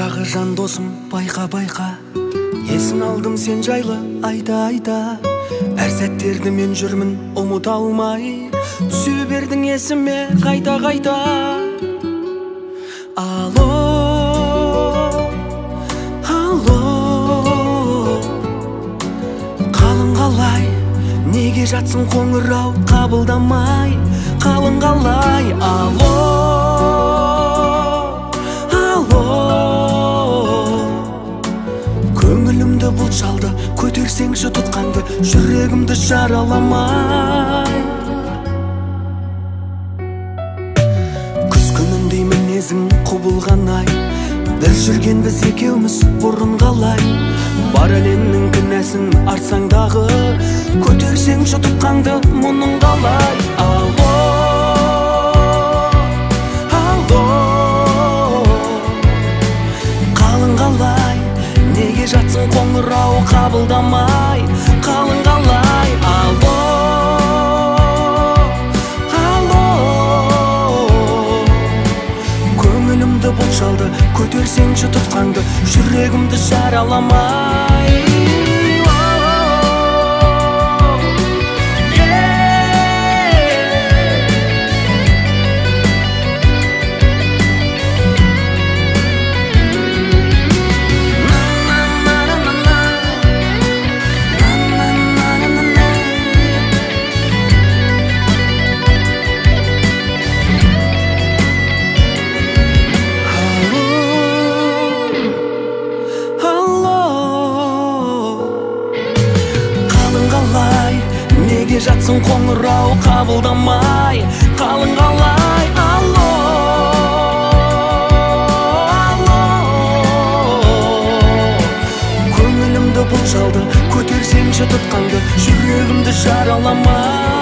Жанымдағы жан досым, байқа есін алдым сен жайлы айта Әр сәттерді мен жүрмін ұмыта алмай Түсе бердің есіме қайта Алло қалың қалай неге жатсың қоңырау қабылдамай қалың қалай алло көңілімді бұлт шалды көтерсеңші тұтқанды жүрегімді жараламай күз күніндей мінезің құбылған ай бір жүргенбіз екеуміз бұрын қалай бар әлемнің кінәсін артсаң дағы көтерсеңші тұтқанды мұның қалай алло қалың қалай неге жатсың қоңырау қабылдамай қалың қалай алло көңілімді бұлт шалды көтерсеңші тұтқанды жүрегімді жараламай неге жатсың қоңырау қабылдамай қалың қалай алло көңілімді бұлт шалды көтерсеңші тұтқанды жүрегімді жараламай